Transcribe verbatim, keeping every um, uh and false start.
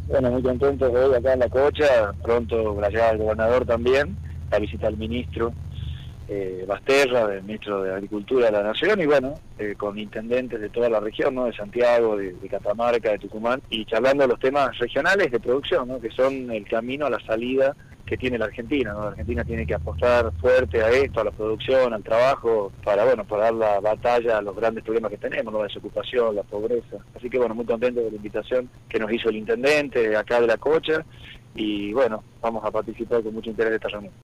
Bueno, muy contentos de hoy acá en La Cocha, pronto la llegada del gobernador también, la visita al ministro eh, Basterra, el ministro de Agricultura de la Nación, y bueno, eh, con intendentes de toda la región, ¿no? De Santiago, de, de Catamarca, de Tucumán, y charlando de los temas regionales de producción, ¿no? Que son el camino a la salida que tiene la Argentina, ¿no? La Argentina tiene que apostar fuerte a esto, a la producción, al trabajo, para bueno, para dar la batalla a los grandes problemas que tenemos, ¿no? La desocupación, la pobreza. Así que bueno, muy contento de la invitación que nos hizo el intendente acá de La Cocha, y bueno, vamos a participar con mucho interés de esta reunión.